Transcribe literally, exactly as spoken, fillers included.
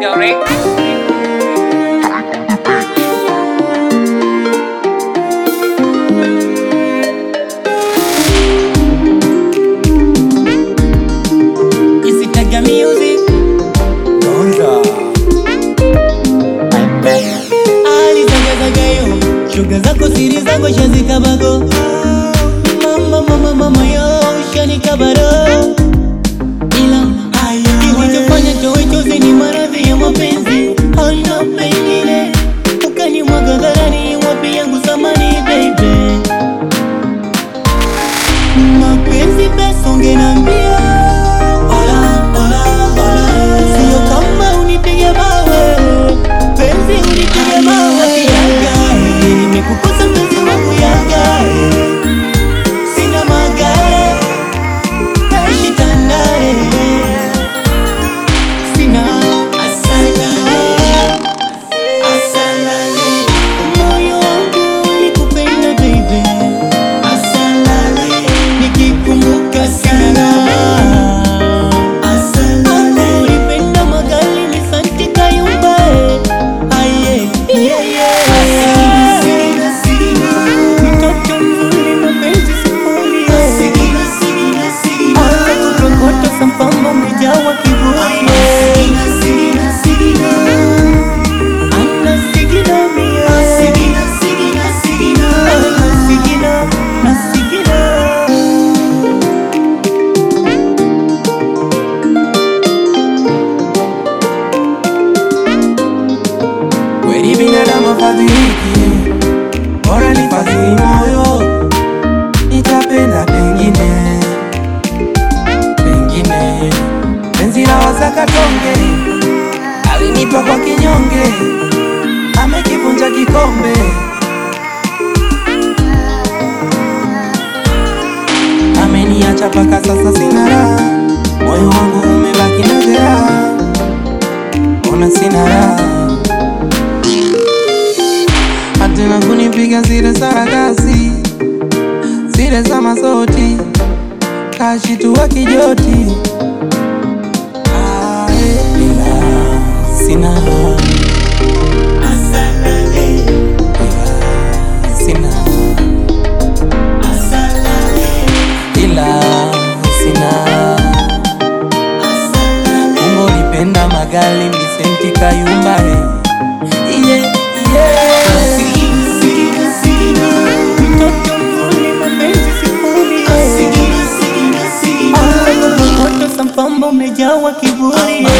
Mega Records. Shuga zako siri zangu shazika bago. Mama mama mama yo shanika baro. Ila kilichofanya towe chozi ni maradhi ya mapenzi. Haina pengine ukanimwaga dharani, wapi yangu samani baby. Mapenzi pesa ungenambia. Ola ola ola, sio kama unipige mawe, penzi unipige mawe. Nimekukosa mpenzi wangu ya gari, sina magari, naishi Tandale, sina asalale, asalale. Moyo wangu ulikupenda baby, asalale. Nikikumbuka sana, asalale. Ulipenda magari ni Santi Kayumba, aye, yeah, yeah. Sampamba mjawa kiburi, Sigina, Sigina, Sigina. Anna Sigina mia, Sigina, Sigina, Sigina. Anna Sigina, na Sigina. Kweli binadamu fadhiliki, bora nifadhili moyo, nitapenda pengine penzi la wasaka tonge, alinipa kwa kinyonge, amekivunja kikombe. Ameniacha paka sasa sina raha, moyo wangu umebaki na jeraha, ona sina raha. Hatena kunipiga zile sarakasi, zile za masoti, kashitua kijoti. Sina asalale, sina asalale, ila sina asalale. Mungu nipenda magali Santi Kayumba, yeah, yeah. Sigina, Sigina, Sigina. Mtoto mzuri mapenzi sifuri, Sigina, Sigina, Sigina. Moto sampamba umejawa kiburi.